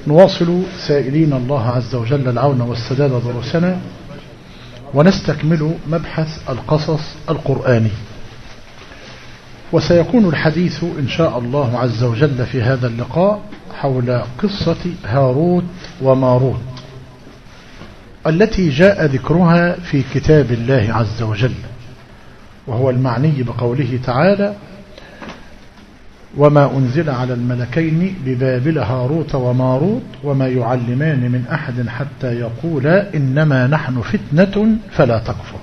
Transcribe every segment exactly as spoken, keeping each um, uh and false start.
نواصل سائلين الله عز وجل العون والسداد دروسنا، ونستكمل مبحث القصص القرآني. وسيكون الحديث إن شاء الله عز وجل في هذا اللقاء حول قصة هاروت وماروت التي جاء ذكرها في كتاب الله عز وجل، وهو المعني بقوله تعالى: وما أنزل على الملكين ببابل هاروت وماروت وما يعلمان من أحد حتى يقولا إنما نحن فتنة فلا تكفر.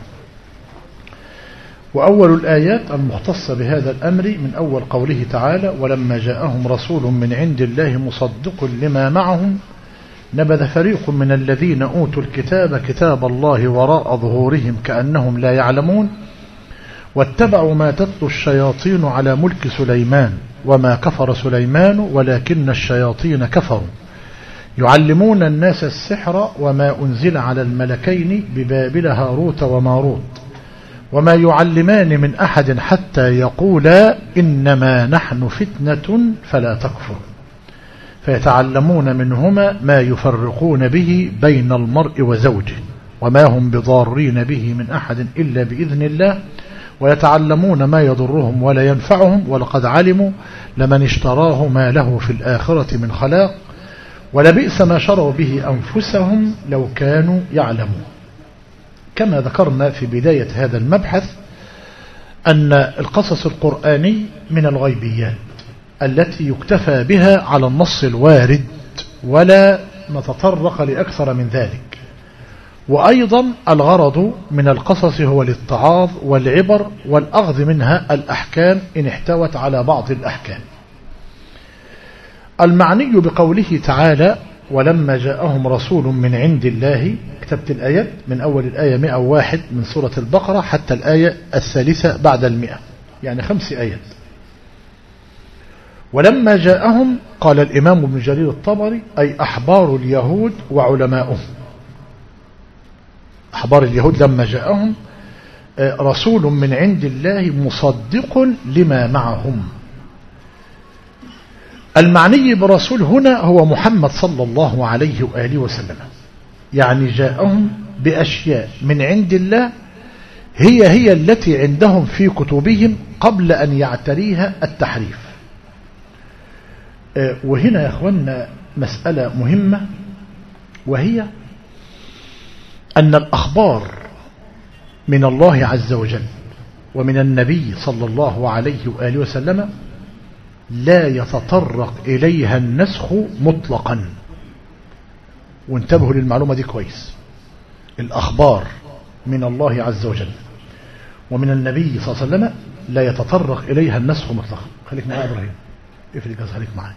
وأول الآيات المختصة بهذا الأمر من أول قوله تعالى: ولما جاءهم رسول من عند الله مصدق لما معهم نبذ فريق من الذين أوتوا الكتاب كتاب الله وراء ظهورهم كأنهم لا يعلمون واتبعوا ما تتلو الشياطين على ملك سليمان وما كفر سليمان ولكن الشياطين كفروا يعلمون الناس السحر وما أنزل على الملكين ببابل هاروت وماروت وما يعلمان من أحد حتى يقولا إنما نحن فتنة فلا تكفر فيتعلمون منهما ما يفرقون به بين المرء وزوجه وما هم بضارين به من أحد إلا بإذن الله ويتعلمون ما يضرهم ولا ينفعهم ولقد علموا لمن اشتراه ما له في الآخرة من خلاق ولبئس ما شروا به أنفسهم لو كانوا يعلمون. كما ذكرنا في بداية هذا المبحث أن القصص القرآني من الغيبيات التي يكتفى بها على النص الوارد ولا نتطرق لأكثر من ذلك. وأيضا الغرض من القصص هو الاتعاظ والعبر والأخذ منها الأحكام إن احتوت على بعض الأحكام. المعني بقوله تعالى: ولما جاءهم رسول من عند الله، كتبت الآيات من أول الآية مئة وواحد من سورة البقرة حتى الآية الثالثة بعد المئة، يعني خمس آيات. ولما جاءهم قال الإمام ابن جرير الطبري أي أحبار اليهود وعلماؤهم. أحبار اليهود لما جاءهم رسول من عند الله مصدق لما معهم. المعني برسول هنا هو محمد صلى الله عليه وآله وسلم، يعني جاءهم بأشياء من عند الله هي هي التي عندهم في كتبهم قبل أن يعتريها التحريف. وهنا يا أخوانا مسألة مهمة، وهي أن الأخبار من الله عز وجل ومن النبي صلى الله عليه وآله وسلم لا يتطرق إليها النسخ مطلقا. وانتبهوا للمعلومة دي كويس. الأخبار من الله عز وجل ومن النبي صلى الله عليه وسلم لا يتطرق إليها النسخ مطلقا. خليك معايا يا إبراهيم، اقفل الجهاز، خليك معايا.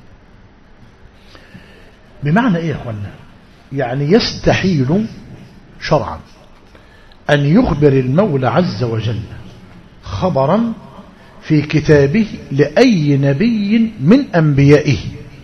بمعنى إيه يا أخوانا؟ يعني يستحيل شرعا أن يخبر المولى عز وجل خبرا في كتابه لأي نبي من أنبيائه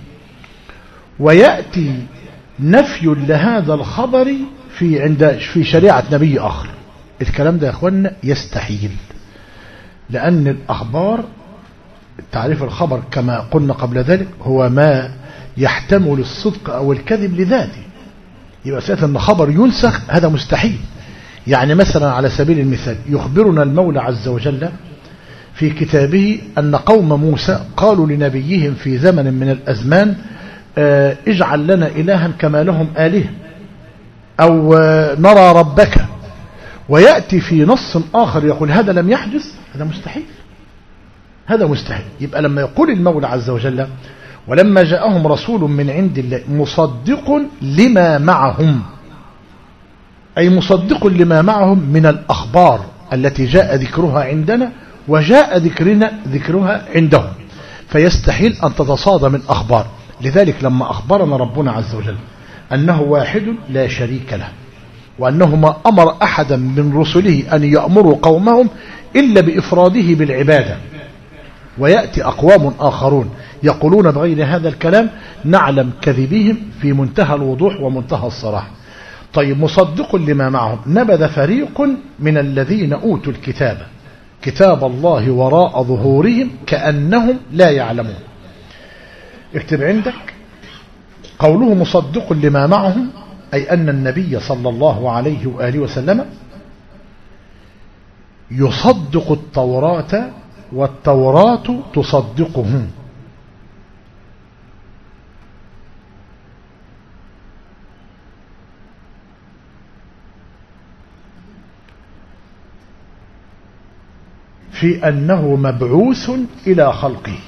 ويأتي نفي لهذا الخبر في عند في شريعة نبي آخر. الكلام ده يا أخوانا يستحيل، لأن الأخبار تعريف الخبر كما قلنا قبل ذلك هو ما يحتمل الصدق أو الكذب لذاته. يبقى سألت أن خبر ينسخ هذا مستحيل. يعني مثلا على سبيل المثال يخبرنا المولى عز وجل في كتابه أن قوم موسى قالوا لنبيهم في زمن من الأزمان اه اجعل لنا إلها كما لهم آلهة أو اه نرى ربك، ويأتي في نص آخر يقول هذا لم يحدث. هذا مستحيل، هذا مستحيل. يبقى لما يقول المولى عز وجل ولما جاءهم رسول من عند الله مصدق لما معهم، أي مصدق لما معهم من الأخبار التي جاء ذكرها عندنا وجاء ذكرنا ذكرها عندهم، فيستحيل أن تتصادم الأخبار. لذلك لما أخبرنا ربنا عز وجل أنه واحد لا شريك له، وأنه ما أمر أحدا من رسله أن يأمروا قومهم إلا بإفراده بالعبادة، ويأتي أقوام آخرون يقولون بغير هذا الكلام، نعلم كذبهم في منتهى الوضوح ومنتهى الصراحة. طيب مصدق لما معهم نبذ فريق من الذين أوتوا الكتاب كتاب الله وراء ظهورهم كأنهم لا يعلمون. اكتب عندك قوله مصدق لما معهم أي أن النبي صلى الله عليه وآله وسلم يصدق التوراة والتوراة تصدقه. في أنه مبعوث إلى خلقه.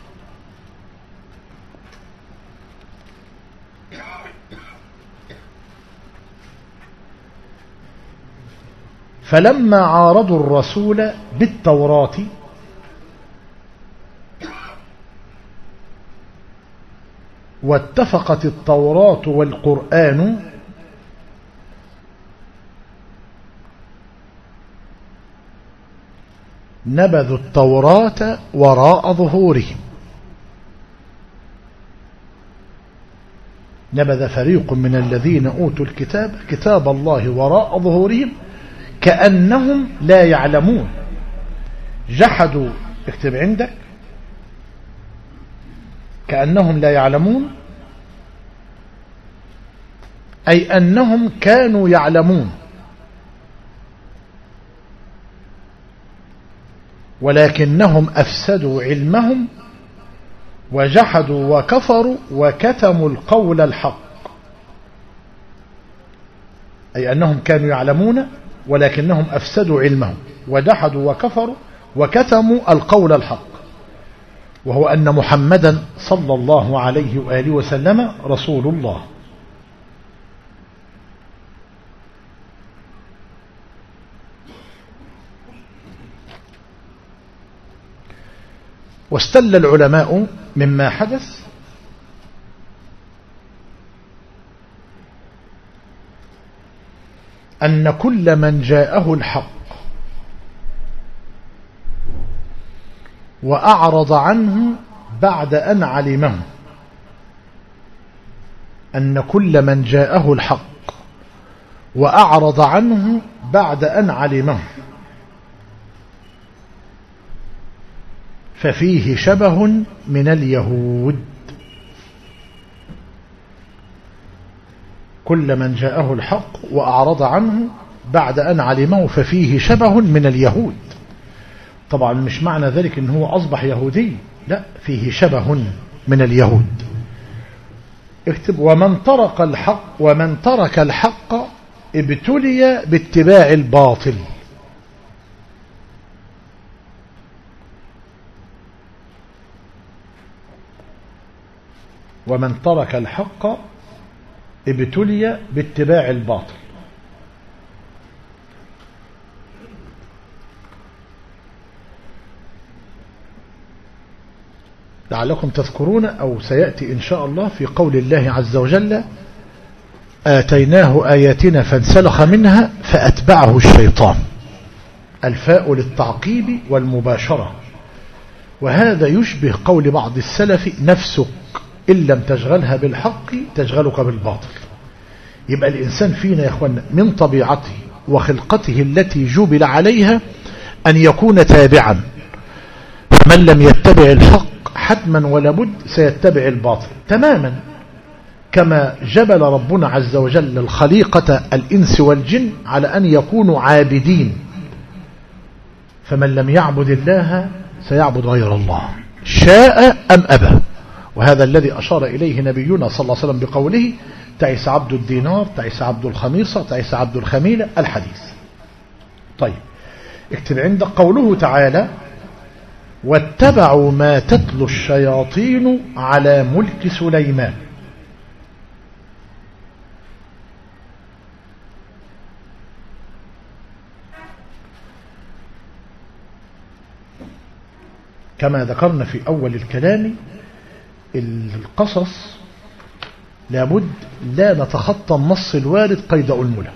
فلما عارضوا الرسول بالتوراة واتفقت التوراة والقرآن نبذوا التوراة وراء ظهورهم. نبذ فريق من الذين أوتوا الكتاب كتاب الله وراء ظهورهم كأنهم لا يعلمون. جحدوا، اكتب عندك، كأنهم لا يعلمون أي أنهم كانوا يعلمون ولكنهم أفسدوا علمهم وجحدوا وكفروا وكتموا القول الحق. أي أنهم كانوا يعلمون ولكنهم أفسدوا علمهم وجحدوا وكفروا وكتموا القول الحق، وهو أن محمدا صلى الله عليه وآله وسلم رسول الله. واستل العلماء مما حدث أن كل من جاءه الحق وأعرض عنه بعد أن علمه، أن كل من جاءه الحق وأعرض عنه بعد أن علمه ففيه شبه من اليهود. كل من جاءه الحق وأعرض عنه بعد أن علمه ففيه شبه من اليهود. طبعا مش معنى ذلك إن هو أصبح يهودي، لا، فيه شبه من اليهود. اكتب ومن ترك الحق ومن ترك الحق ابتلي باتباع الباطل. ومن ترك الحق ابتلي باتباع الباطل. لعلكم تذكرون أو سيأتي إن شاء الله في قول الله عز وجل آتيناه آياتنا فانسلخ منها فأتبعه الشيطان. الفاء للتعقيب والمباشرة، وهذا يشبه قول بعض السلف نفسك إن لم تشغلها بالحق تشغلك بالباطل. يبقى الإنسان فينا يا أخوانا من طبيعته وخلقته التي جبل عليها أن يكون تابعا، من لم يتبع الحق حتما ولا بد سيتبع الباطل تماما، كما جبل ربنا عز وجل الخليقة الإنس والجن على أن يكونوا عابدين، فمن لم يعبد الله سيعبد غير الله شاء أم أبى. وهذا الذي أشار إليه نبينا صلى الله عليه وسلم بقوله تعس عبد الدينار، تعس عبد الخميصة، تعس عبد الخميلة، الحديث. طيب اكتب عندك قوله تعالى واتبعوا ما تتلو الشياطين على ملك سليمان. كما ذكرنا في أول الكلام القصص لابد لا نتخطى النص الوارد قيد أنملة.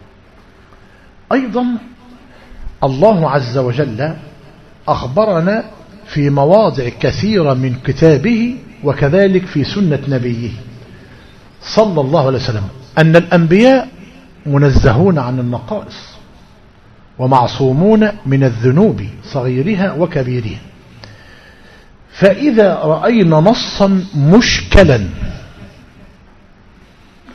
أيضا الله عز وجل أخبرنا في مواضع كثيرة من كتابه وكذلك في سنة نبيه صلى الله عليه وسلم أن الأنبياء منزهون عن النقائص ومعصومون من الذنوب صغيرها وكبيرها. فإذا رأينا نصا مشكلا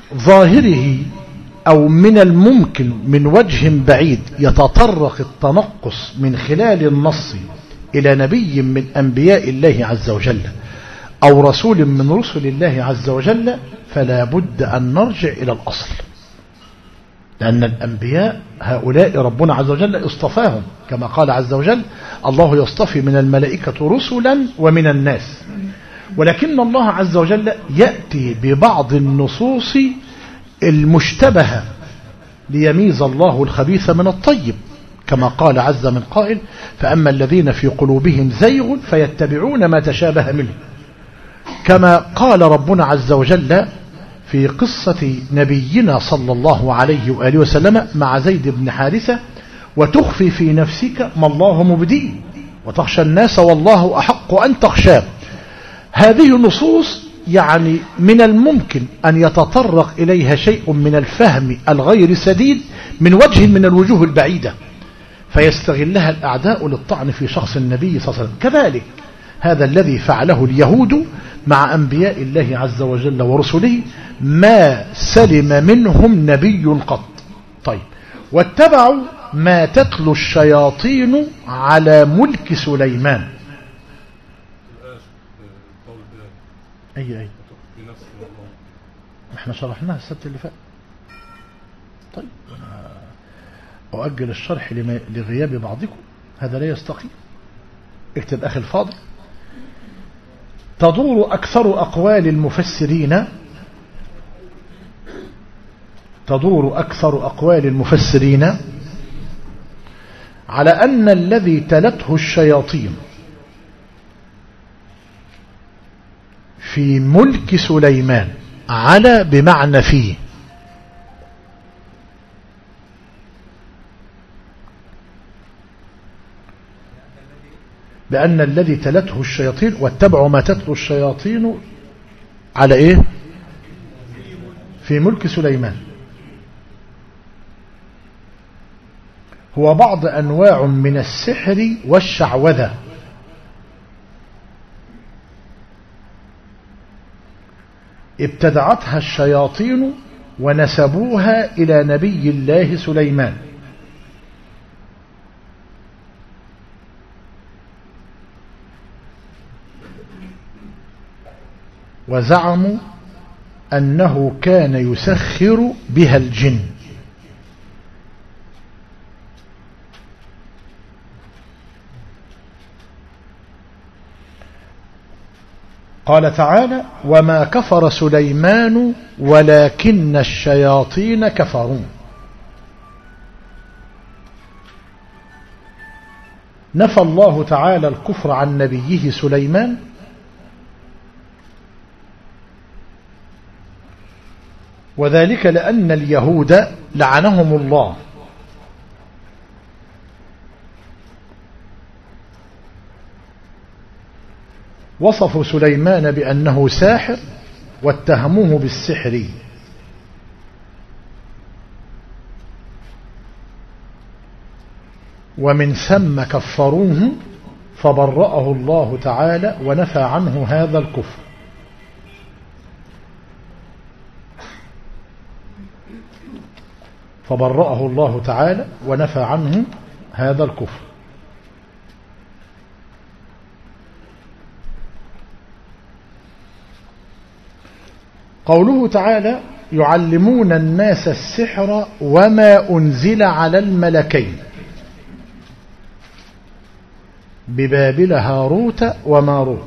ظاهره أو من الممكن من وجه بعيد يتطرق التنقص من خلال النص إلى نبي من أنبياء الله عز وجل أو رسول من رسل الله عز وجل، فلا بد أن نرجع إلى الأصل، لأن الأنبياء هؤلاء ربنا عز وجل اصطفاهم كما قال عز وجل: الله يصطفي من الملائكة رسلا ومن الناس. ولكن الله عز وجل يأتي ببعض النصوص المشتبهة ليميز الله الخبيث من الطيب، كما قال عز من قائل: فأما الذين في قلوبهم زيغ فيتبعون ما تشابه منه، كما قال ربنا عز وجل في قصة نبينا صلى الله عليه وآله وسلم مع زيد بن حارثة: وتخفي في نفسك ما الله مبديه وتخشى الناس والله أحق أن تخشاه. هذه النصوص يعني من الممكن أن يتطرق إليها شيء من الفهم الغير سديد من وجه من الوجوه البعيدة، فيستغلها الأعداء للطعن في شخص النبي صلى الله عليه وسلم. كذلك هذا الذي فعله اليهود مع أنبياء الله عز وجل ورسله، ما سلم منهم نبي قط. طيب، واتبعوا ما تتلو الشياطين على ملك سليمان. أي أي احنا شرحناها السبت اللي فات. طيب، أنا أؤجل الشرح لغياب بعضكم، هذا لا يستقيم. اكتب أخي الفاضل: تدور أكثر أقوال المفسرين تدور أكثر أقوال المفسرين على أن الذي تلته الشياطين في ملك سليمان، على بمعنى فيه، بأن الذي تلته الشياطين واتبعوا ما تتلو الشياطين على إيه؟ في ملك سليمان، هو بعض أنواع من السحر والشعوذة، ابتدعتها الشياطين ونسبوها إلى نبي الله سليمان. وزعموا أنه كان يسخر بها الجن. قال تعالى: وما كفر سليمان ولكن الشياطين كفروا. نفى الله تعالى الكفر عن نبيه سليمان، وذلك لأن اليهود لعنهم الله وصفوا سليمان بأنه ساحر واتهموه بالسحر، ومن ثم كفروه فبرأه الله تعالى ونفى عنه هذا الكفر. فبرأه الله تعالى ونفى عنه هذا الكفر. قوله تعالى: يعلمون الناس السحر وما أنزل على الملكين ببابل هاروت وماروت.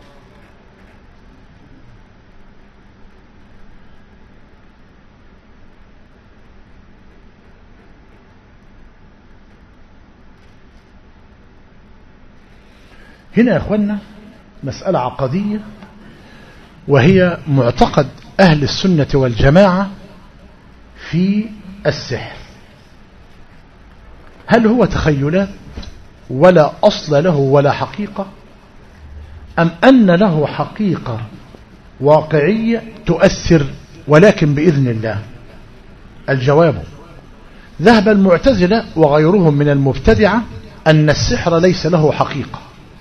هنا يا أخوانا مسألة عقدية، وهي معتقد أهل السنة والجماعة في السحر. هل هو تخيلات ولا أصل له ولا حقيقة، أم أن له حقيقة واقعية تؤثر ولكن بإذن الله؟ الجواب: ذهب المعتزلة وغيرهم من المبتدعة أن السحر ليس له حقيقة،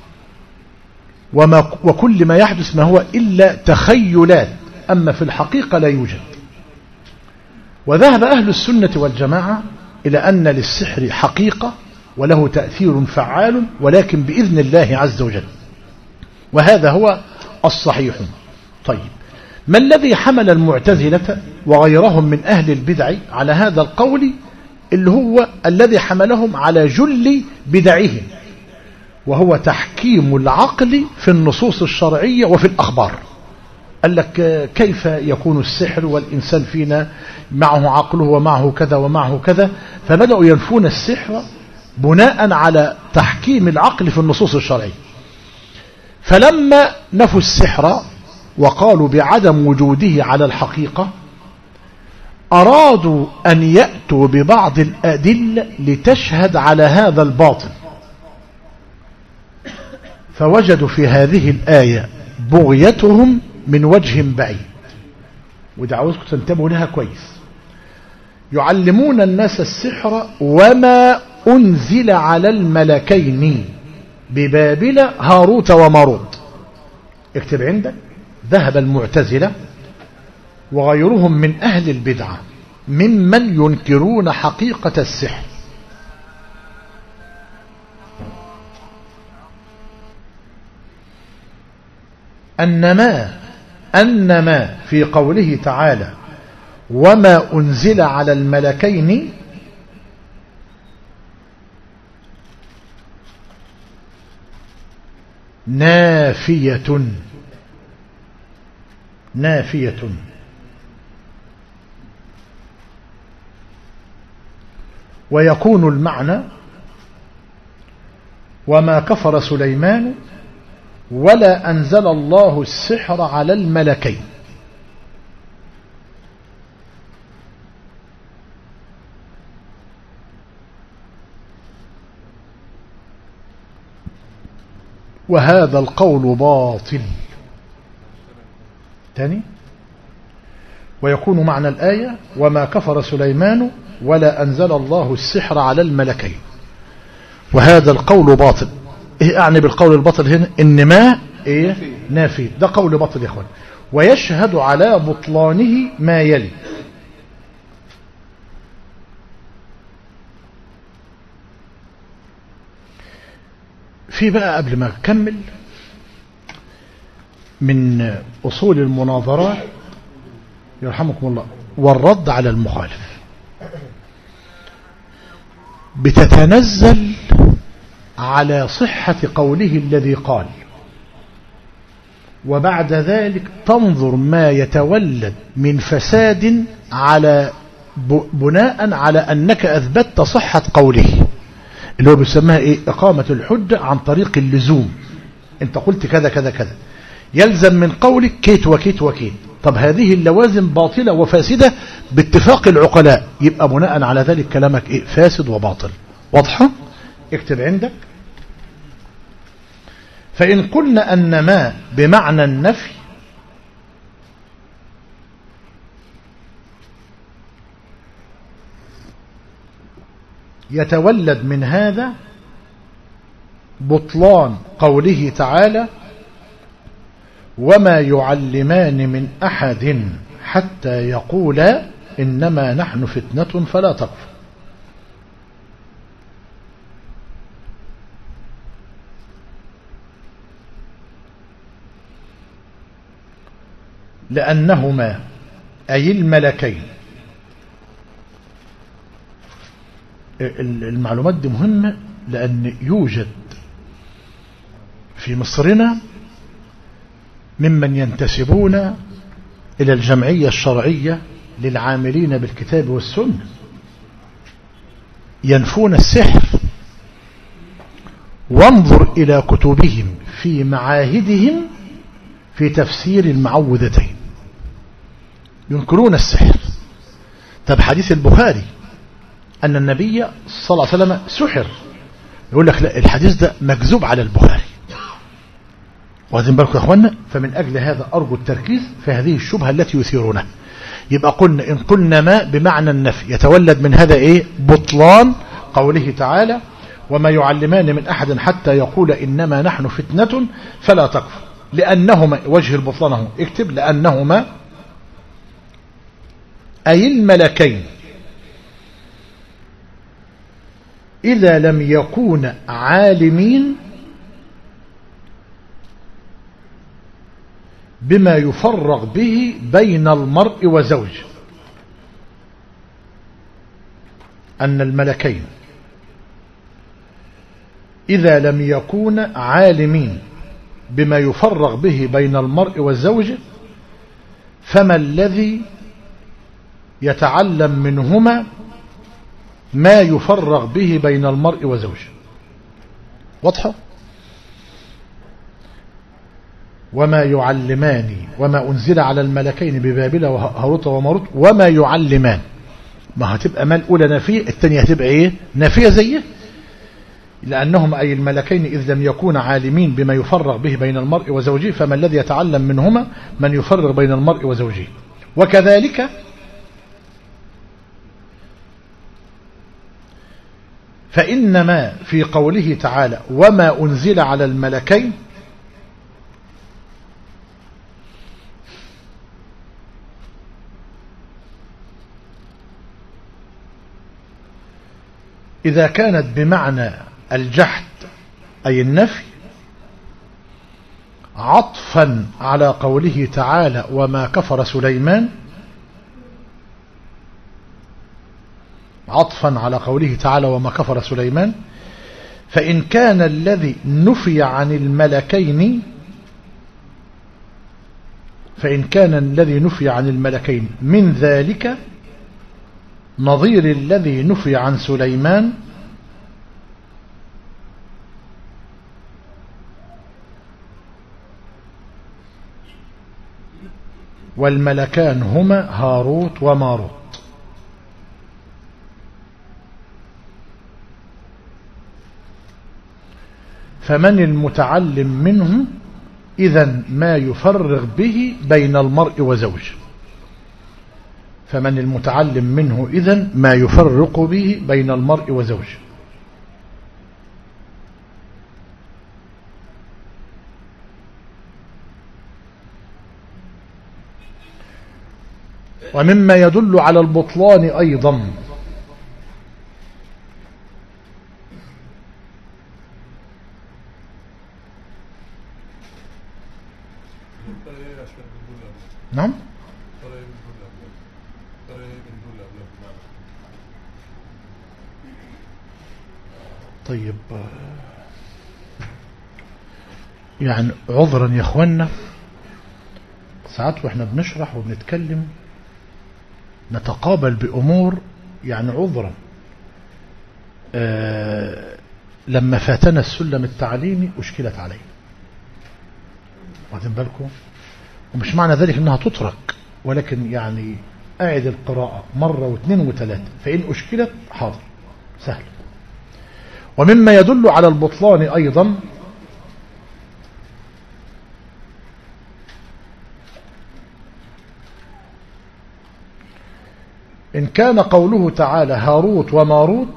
وما وكل ما يحدث ما هو إلا تخيلات، أما في الحقيقة لا يوجد. وذهب أهل السنة والجماعة إلى أن للسحر حقيقة وله تأثير فعال، ولكن بإذن الله عز وجل، وهذا هو الصحيح. طيب، ما الذي حمل المعتزلة وغيرهم من أهل البدع على هذا القول اللي هو الذي حملهم على جل بدعهم، وهو تحكيم العقل في النصوص الشرعية وفي الأخبار؟ قال لك كيف يكون السحر والإنسان فينا معه عقله ومعه كذا ومعه كذا، فبدأوا ينفون السحر بناء على تحكيم العقل في النصوص الشرعية. فلما نفوا السحر وقالوا بعدم وجوده على الحقيقة، أرادوا أن يأتوا ببعض الأدلة لتشهد على هذا الباطل، فوجدوا في هذه الآية بغيتهم من وجه بعيد، ودعوتكم تنتبهوا لها كويس. يعلمون الناس السحر وما أنزل على الملكين ببابل هاروت وماروت. اكتب عندك: ذهب المعتزلة وغيرهم من أهل البدعة ممن ينكرون حقيقة السحر أنما أنما في قوله تعالى وما أنزل على الملكين نافية نافية ويكون المعنى وما كفر سليمان ولا أنزل الله السحر على الملكين. وهذا القول باطل. تاني: ويكون معنى الآية وما كفر سليمان ولا أنزل الله السحر على الملكين، وهذا القول باطل. ايه اعني بالقول الباطل هنا؟ ان ما ايه نافي، ده قول باطل يا اخوان. ويشهد على بطلانه ما يلي: في بقى قبل ما اكمل من اصول المناظرات يرحمكم الله والرد على المخالف، بتتنزل على صحة قوله الذي قال، وبعد ذلك تنظر ما يتولد من فساد على بناء على أنك أثبتت صحة قوله، اللي هو بيسمىها إيه؟ إقامة الحجة عن طريق اللزوم. أنت قلت كذا كذا كذا، يلزم من قولك كيت وكيت وكيت. طب هذه اللوازم باطلة وفاسدة باتفاق العقلاء، يبقى بناء على ذلك كلامك إيه؟ فاسد وباطل. واضحة؟ اكتب عندك: فإن قلنا أن ما بمعنى النفي يتولد من هذا بطلان قوله تعالى وما يعلمان من أحد حتى يقولا إنما نحن فتنة فلا تكفر. لأنهما أي الملكين، المعلومات دي مهمة لأن يوجد في مصرنا ممن ينتسبون إلى الجمعية الشرعية للعاملين بالكتاب والسنة ينفون السحر. وانظر إلى كتبهم في معاهدهم في تفسير المعوذتين، ينكرون السحر. طب حديث البخاري أن النبي صلى الله عليه وسلم سحر، يقول لك لا، الحديث ده مكذوب على البخاري. واخدين بالكم يا اخوانا؟ فمن أجل هذا أرجو التركيز في هذه الشبهة التي يثيرونها. يبقى قلنا إن قلنا ما بمعنى النفي يتولد من هذا إيه؟ بطلان قوله تعالى وما يعلمان من أحد حتى يقول إنما نحن فتنة فلا تكفر. لأنهما، وجه البطلان اهو، اكتب: لأنهما أي الملكين إذا لم يكون عالمين بما يفرق به بين المرء وزوجه، أن الملكين إذا لم يكون عالمين بما يفرق به بين المرء وزوجه فما الذي يتعلم منهما ما يفرق به بين المرء وزوجه. واضحة؟ وما يعلمان وما أنزل على الملكين ببابل وهاروت وماروت وما يعلمان، ما هتبقى ما الأولى نافية الثانية هتبقى إيه؟ نافية زيه، لأنهم أي الملكين إذ لم يكون عالمين بما يفرق به بين المرء وزوجه فما الذي يتعلم منهما من يفرق بين المرء وزوجه. وكذلك فإنما في قوله تعالى وما أنزل على الملكين إذا كانت بمعنى الجحد أي النفي عطفا على قوله تعالى وما كفر سليمان، عطفا على قوله تعالى وما كفر سليمان، فإن كان الذي نفي عن الملكين فإن كان الذي نفي عن الملكين من ذلك نظير الذي نفي عن سليمان والملكان هما هاروت وماروت. فمن المتعلم منه إذن ما يفرق به بين المرء وزوجه، فمن المتعلم منه إذن ما يفرق به بين المرء وزوجه. ومما يدل على البطلان أيضا نعم طيب يعني عذرا يا اخوانا ساعات واحنا بنشرح وبنتكلم نتقابل بأمور يعني عذرا آه لما فاتنا السلم التعليمي أشكلت عليه، واخدين بالكم؟ ومش معنى ذلك انها تترك، ولكن يعني أعد القراءة مرة واثنين وثلاثة، فإن أشكلت حاضر سهل. ومما يدل على البطلان أيضا إن كان قوله تعالى هاروت وماروت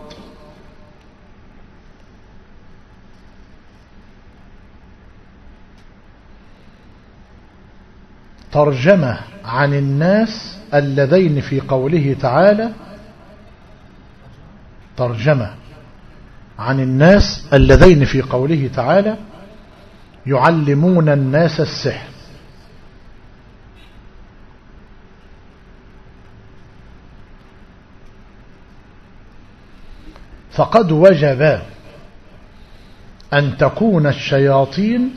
ترجمة عن الناس اللذين في قوله تعالى ترجمة عن الناس اللذين في قوله تعالى يعلمون الناس السحر. فقد وجب أن تكون الشياطين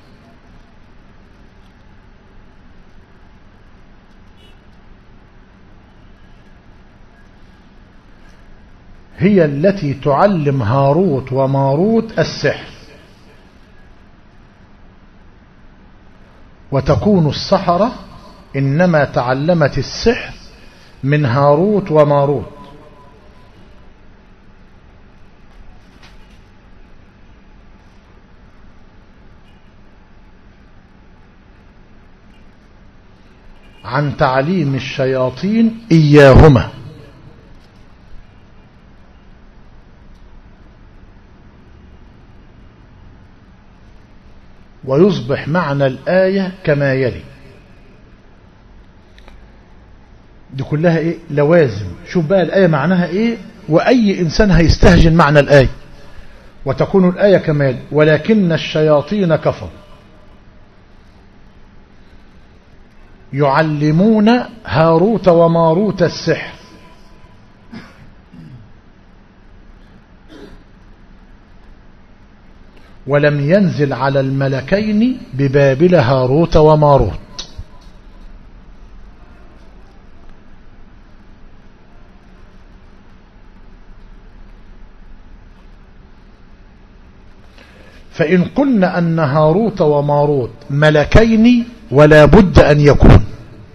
هي التي تعلم هاروت وماروت السحر، وتكون السحرة إنما تعلمت السحر من هاروت وماروت. عن تعليم الشياطين إياهما. ويصبح معنى الآية كما يلي: دي كلها ايه لوازم. شوف بقى الآية معناها ايه، وأي إنسان هيستهجن معنى الآية. وتكون الآية كمال ولكن الشياطين كفروا يعلمون هاروت وماروت السحر ولم ينزل على الملكين ببابل هاروت وماروت. فإن قلنا أن هاروت وماروت ملكين ولا بد أن يكون،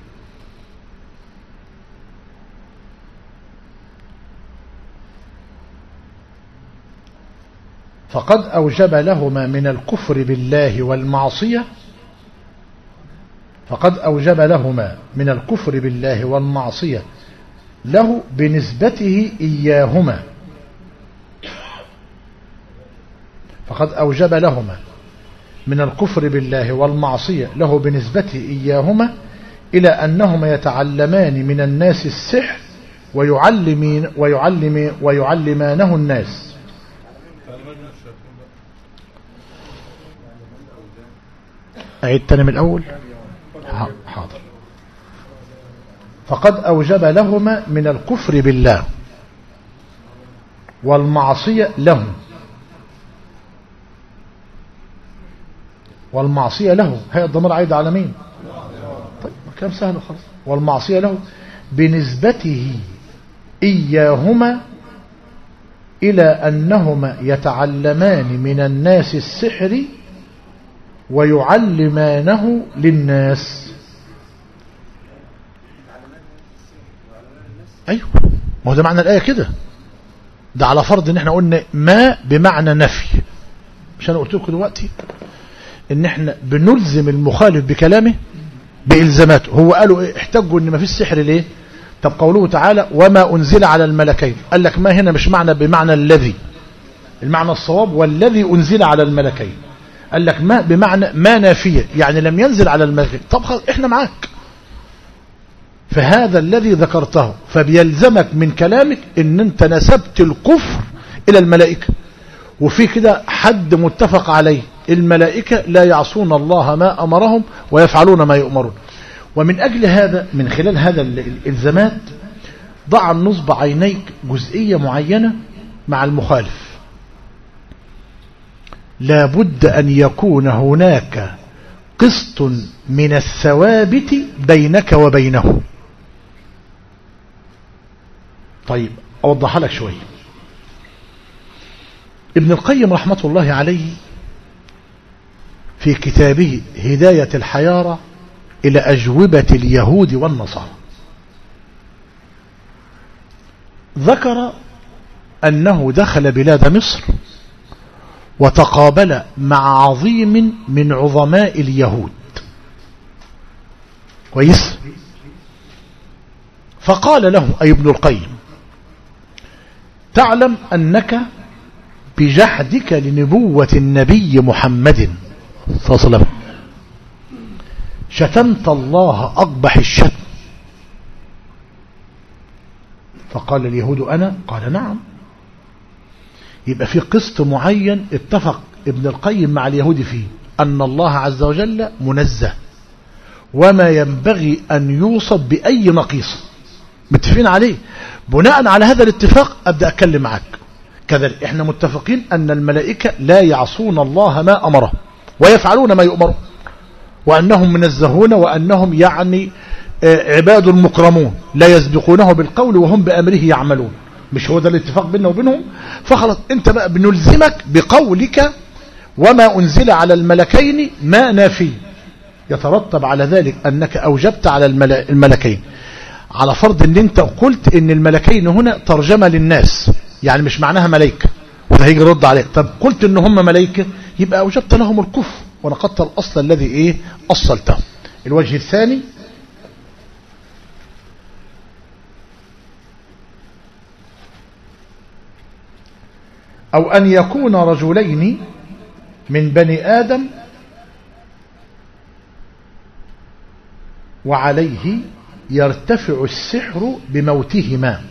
فقد أوجب لهما من الكفر بالله والمعصية فقد أوجب لهما من الكفر بالله والمعصية له بنسبته إياهما فقد أوجب لهما من الكفر بالله والمعصية له بنسبته إياهما إلى أنهما يتعلمان من الناس السحر ويعلمين ويعلم ويعلمانه الناس. أعيد تاني من الأول. حاضر. فقد أوجب لهما من الكفر بالله والمعصية لهم والمعصية له، هي الضمير عايد على مين؟ طيب كلام سهل خلاص. والمعصية له بنسبته إياهما إلى أنهما يتعلمان من الناس السحر ويعلمانه للناس. أيوه، ما هو ده معنى الآية كده. ده على فرض ان احنا قلنا ما بمعنى نفي. مش انا قلت لكم دلوقتي ان احنا بنلزم المخالف بكلامه بإلزاماته. هو قالوا ايه؟ احتجوا ان ما فيش سحر ليه؟ طب قوله تعالى وما أنزل على الملكين، قال لك ما هنا مش معنى بمعنى الذي، المعنى الصواب والذي أنزل على الملكين. قال لك ما بمعنى ما نافية، يعني لم ينزل على الملكين. طب خلاص احنا معاك، فهذا الذي ذكرته فبيلزمك من كلامك ان انت نسبت الكفر الى الملائكة، وفي كده حد متفق عليه، الملائكة لا يعصون الله ما أمرهم ويفعلون ما يؤمرون. ومن أجل هذا من خلال هذا الإلزامات ضع النصب عينيك جزئية معينة مع المخالف. لا بد أن يكون هناك قسط من الثوابت بينك وبينه. طيب أوضحها لك شوية. ابن القيم رحمة الله عليه في كتابه هداية الحيارى إلى أجوبة اليهود والنصارى ذكر أنه دخل بلاد مصر وتقابل مع عظيم من عظماء اليهود كويس، فقال له أي ابن القيم تعلم أنك بجحدك لنبوة النبي محمد صلى الله عليه وسلم شتمت الله أقبح الشتم. فقال اليهود أنا؟ قال نعم. يبقى في قسط معين اتفق ابن القيم مع اليهود فيه، أن الله عز وجل منزه وما ينبغي أن يوصف بأي نقيص، متفقين عليه. بناء على هذا الاتفاق أبدأ أتكلم معك. كذلك احنا متفقين أن الملائكة لا يعصون الله ما أمره ويفعلون ما يؤمرون، وأنهم منزهون، وأنهم يعني عباد مكرمون لا يسبقونه بالقول وهم بأمره يعملون. مش هو ده الاتفاق بيننا وبينهم؟ فخلاص انت بقى بنلزمك بقولك وما أنزل على الملكين ما نافي، يترتب على ذلك أنك أوجبت على الملكين، على فرض ان انت قلت ان الملكين هنا ترجمة للناس، يعني مش معناها ملائكة، وده هيجي رد عليك. طب قلت ان هم ملائكة يبقى أوجبت لهم الكفر ونقضت الأصل الذي ايه أصلته. الوجه الثاني أو أن يكون رجلين من بني آدم وعليه يرتفع السحر بموتهما،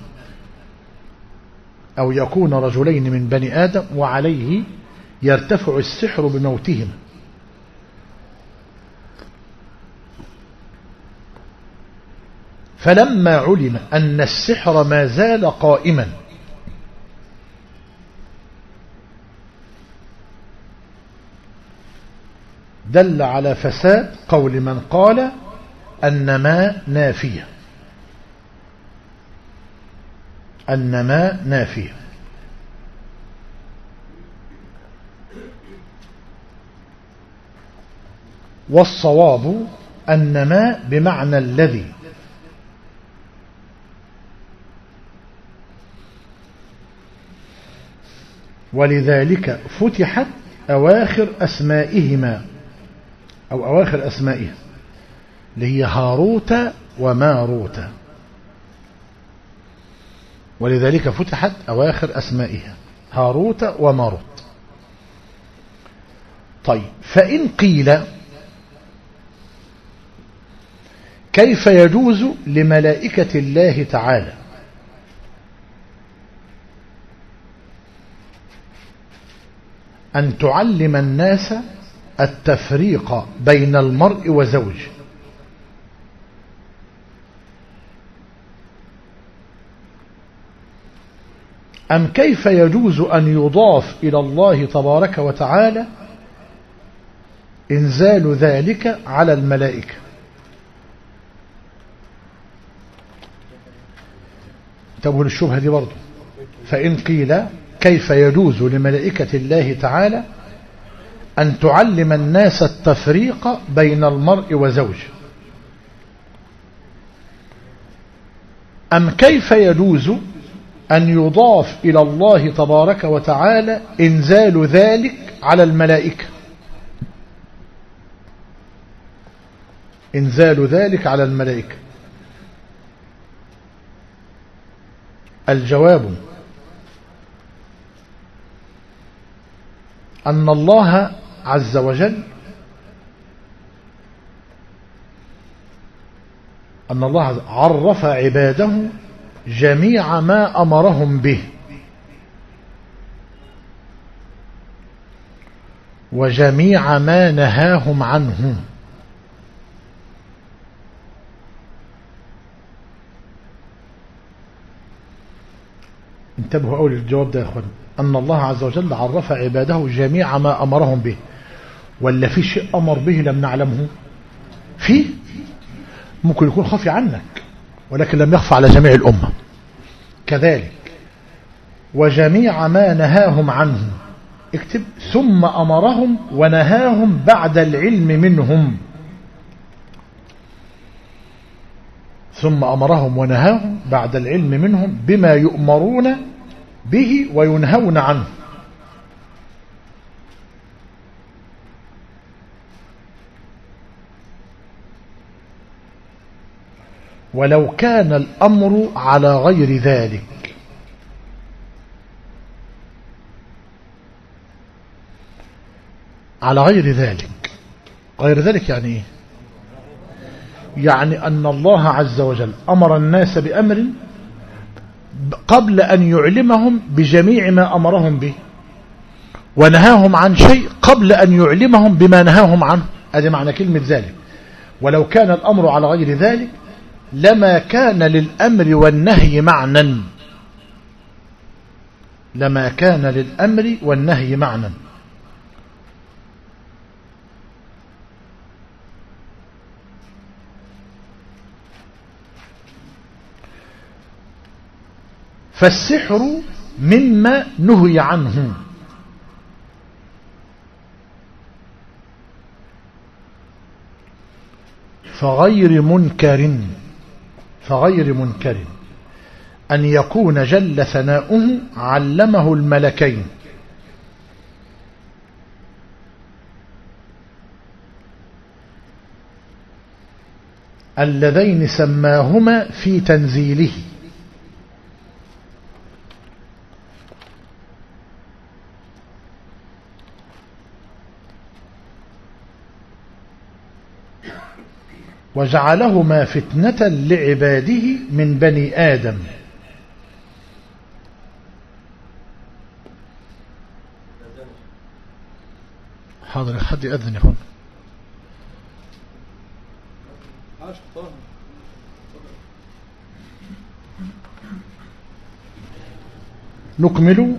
أو يكون رجلين من بني آدم وعليه يرتفع السحر بموتهما. فلما علم أن السحر ما زال قائما دل على فساد قول من قال أن ما نافية، أن ما نافية. والصواب أن ما بمعنى الذي، ولذلك فتحت أواخر أسمائهما أو أواخر أسمائها اللي هي هاروت وماروت، ولذلك فتحت أواخر أسمائها هاروت وماروت. طيب، فإن قيل كيف يجوز لملائكة الله تعالى أن تعلم الناس التفريق بين المرء وزوجه؟ أم كيف يجوز أن يضاف إلى الله تبارك وتعالى إنزال ذلك على الملائكة؟ انتبهوا للشبهة دي برضو. فإن قيل كيف يجوز لملائكة الله تعالى أن تعلم الناس التفريق بين المرء وزوجه، أم كيف يجوز أن يضاف إلى الله تبارك وتعالى إنزال ذلك على الملائكة؟ إنزال ذلك على الملائكة. الجواب أن الله عز وجل أن الله عرف عباده جميع ما أمرهم به وجميع ما نهاهم عنه. انتبهوا أول الجواب ده يا أخوان، أن الله عز وجل عرف عباده جميع ما أمرهم به، ولا في شيء أمر به لم نعلمه؟ فيه ممكن يكون خفي عنك ولكن لم يخفى على جميع الأمة. كذلك وجميع ما نهاهم عنه، اكتب ثم أمرهم ونهاهم بعد العلم منهم، ثم أمرهم ونهاهم بعد العلم منهم بما يؤمرون به وينهون عنه. ولو كان الأمر على غير ذلك، على غير ذلك، غير ذلك يعني ايه؟ يعني أن الله عز وجل أمر الناس بأمر قبل أن يعلمهم بجميع ما أمرهم به، ونهاهم عن شيء قبل أن يعلمهم بما نهاهم عنه. هذا معنى كلمة ذلك. ولو كان الأمر على غير ذلك لما كان للأمر والنهي معنى، لما كان للأمر والنهي معنى. فالسحر مما نهي عنه، فغير منكر فغير منكر أن يكون جل ثناؤه علمه الملكين اللذين سماهما في تنزيله، وجعلهما فتنة لعباده من بني آدم. حاضر حد يأذن يا اخوان. نكمل.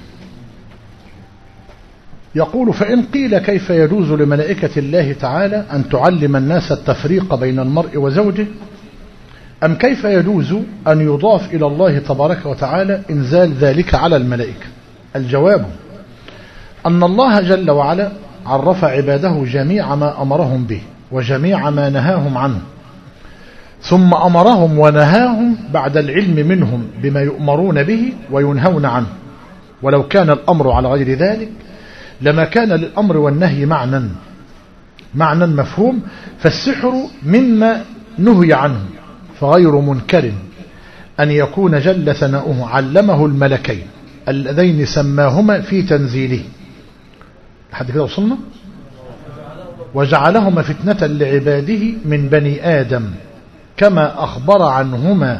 يقول: فإن قيل كيف يجوز لملائكة الله تعالى أن تعلم الناس التفريق بين المرء وزوجه، أم كيف يجوز أن يضاف إلى الله تبارك وتعالى إنزال ذلك على الملائكة؟ الجواب: أن الله جل وعلا عرف عباده جميع ما أمرهم به وجميع ما نهاهم عنه، ثم أمرهم ونهاهم بعد العلم منهم بما يؤمرون به وينهون عنه. ولو كان الأمر على غير ذلك لما كان للأمر والنهي معنى معنى مفهوم، فالسحر مما نهي عنه، فغير منكر أن يكون جل ثناؤه علمه الملكين اللذين سماهما في تنزيله. لحد كده وصلنا. وجعلهما فتنة لعباده من بني آدم كما أخبر عنهما،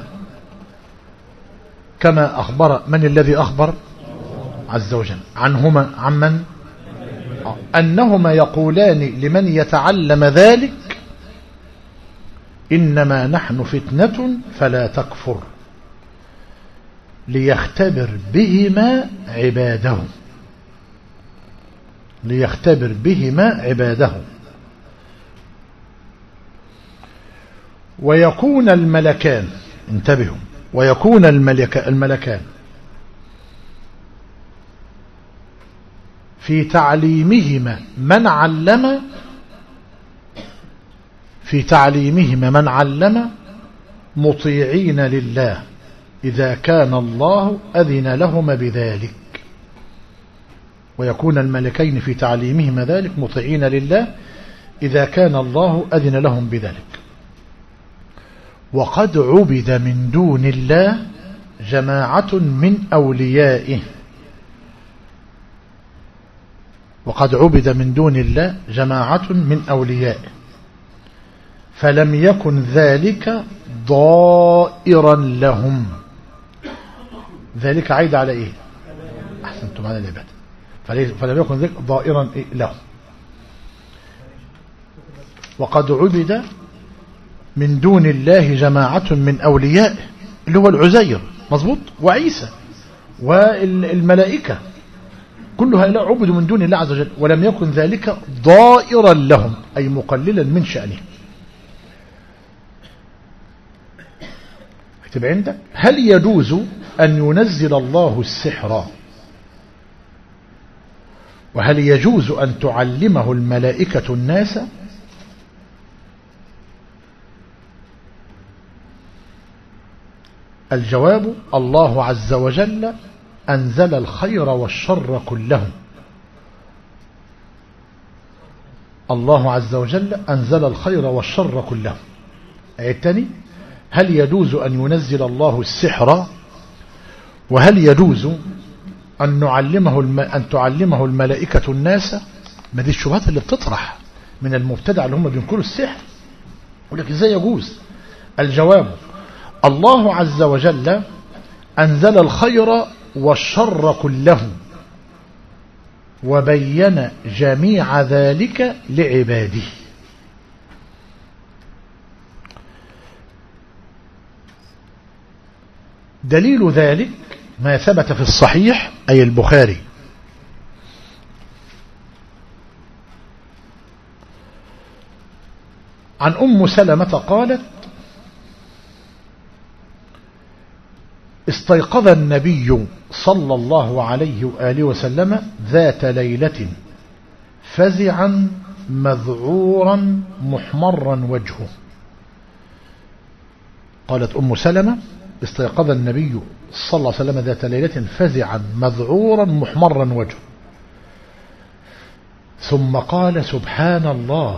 كما أخبر من الذي أخبر عز وجل عنهما عمن أنهما يقولان لمن يتعلم ذلك: إنما نحن فتنة فلا تكفر، ليختبر بهما عباده ليختبر بهما عباده ويكون الملكان، انتبهوا، ويكون الملك الملكان في تعليمهما من علم في تعليمهما من علم مطيعين لله إذا كان الله أذن لهما بذلك. ويكون الملكين في تعليمهما ذلك مطيعين لله إذا كان الله أذن لهم بذلك. وقد عبد من دون الله جماعة من أوليائه وقد عبد من دون الله جماعة من أوليائه فلم يكن ذلك ضائرا لهم. ذلك عيد على إيه؟ أحسنتم على العبادة. فلم يكن ذلك ضائرا لهم. وقد عبد من دون الله جماعة من أوليائه اللي هو العزير، مظبوط، وعيسى والملائكة، كل هؤلاء عبدوا من دون الله عز وجل، ولم يكن ذلك ضائرا لهم أي مقللا من شأنه. اكتب عندك: هل يجوز أن ينزل الله السحر، وهل يجوز أن تعلمه الملائكة الناس؟ الجواب: الله عز وجل أنزل الخير والشر كله. الله عز وجل أنزل الخير والشر كله. الثاني: هل يجوز أن ينزل الله السحر، وهل يجوز أن نعلمه الم... أن تعلمه الملائكة الناس؟ ما دي الشبهات اللي بتطرح من المبتدع اللي هم بينكروا السحر، يقول لك ازاي يجوز؟ الجواب: الله عز وجل أنزل الخير والشر كله وبين جميع ذلك لعباده. دليل ذلك ما ثبت في الصحيح أي البخاري عن أم سلمة قالت: استيقظ النبي صلى الله عليه وآله وسلم ذات ليلة فزعا مذعورا محمرا وجهه. قالت أم سلمة: استيقظ النبي صلى الله عليه وسلم ذات ليلة فزعا مذعورا محمرا وجهه، ثم قال: سبحان الله،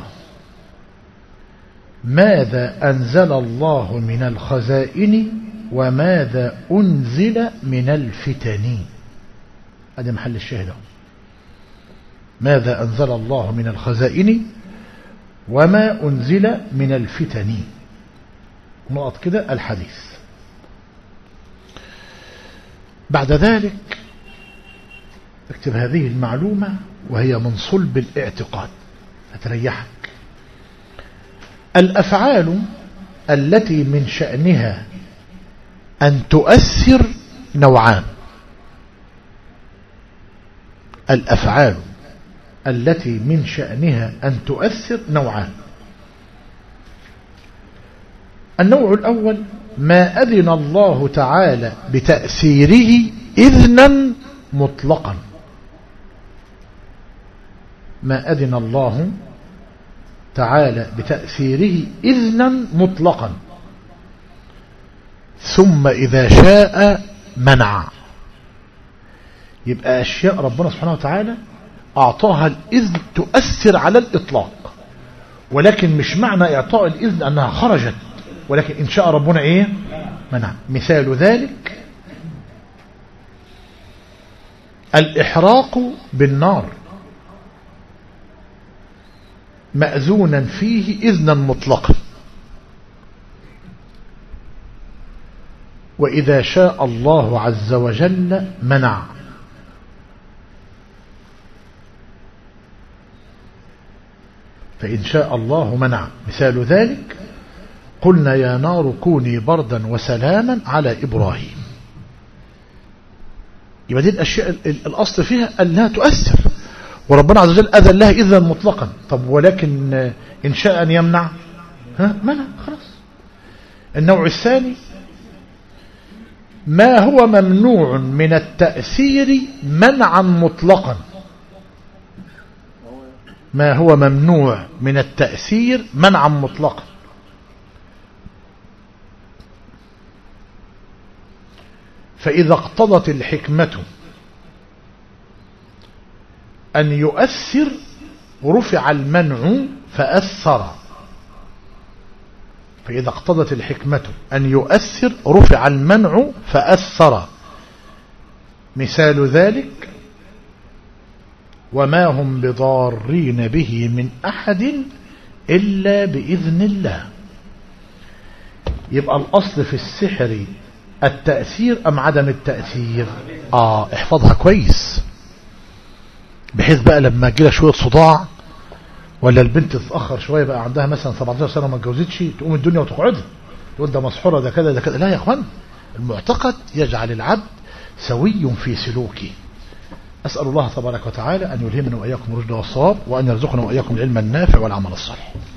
ماذا أنزل الله من الخزائن وماذا أنزل من الفتن. هذا محل الشاهد. ماذا أنزل الله من الخزائن وما أنزل من الفتن. نقط كده الحديث. بعد ذلك اكتب هذه المعلومة وهي من صلب الاعتقاد هتريحك. الأفعال التي من شأنها أن تؤثر نوعان. الأفعال التي من شأنها أن تؤثر نوعان. النوع الأول ما أذن الله تعالى بتأثيره إذنا مطلقا. ما أذن الله تعالى بتأثيره إذنا مطلقا ثم إذا شاء منع. يبقى أشياء ربنا سبحانه وتعالى أعطاها الإذن تؤثر على الإطلاق، ولكن مش معنى إعطاء الإذن أنها خرجت، ولكن إن شاء ربنا إيه منع. مثال ذلك الإحراق بالنار مأذونا فيه إذنا مطلقا، وإذا شاء الله عز وجل منع. فإن شاء الله منع. مثال ذلك قلنا يا نار كوني بردا وسلاما على إبراهيم. يبقى دي الأشياء الأصل فيها أنها تؤثر، وربنا عز وجل أذن لها إذنا مطلقا. طب ولكن إن شاء أن يمنع ها منع خلاص. النوع الثاني ما هو ممنوع من التأثير منعا مطلقا. ما هو ممنوع من التأثير منعا مطلقا. فإذا اقتضت الحكمة أن يؤثر رفع المنع فأثر. فإذا اقتضت الحكمة أن يؤثر رفع المنع فأثر. مثال ذلك وما هم بضارين به من أحد إلا بإذن الله. يبقى الأصل في السحر التأثير أم عدم التأثير؟ آه احفظها كويس، بحيث بقى لما جيلها شوية صداع ولا البنت تتأخر شوية بقى عندها مثلا سبعتاشر سنة وما اتجوزتش تقوم الدنيا وتقعدها تقول ده مسحورة ده كذا ده كذا. لا يا اخوان، المعتقد يجعل العبد سوي في سلوكه. أسأل الله تبارك وتعالى أن يلهمنا وإياكم الرشد والصواب، وأن يرزقنا وإياكم العلم النافع والعمل الصالح.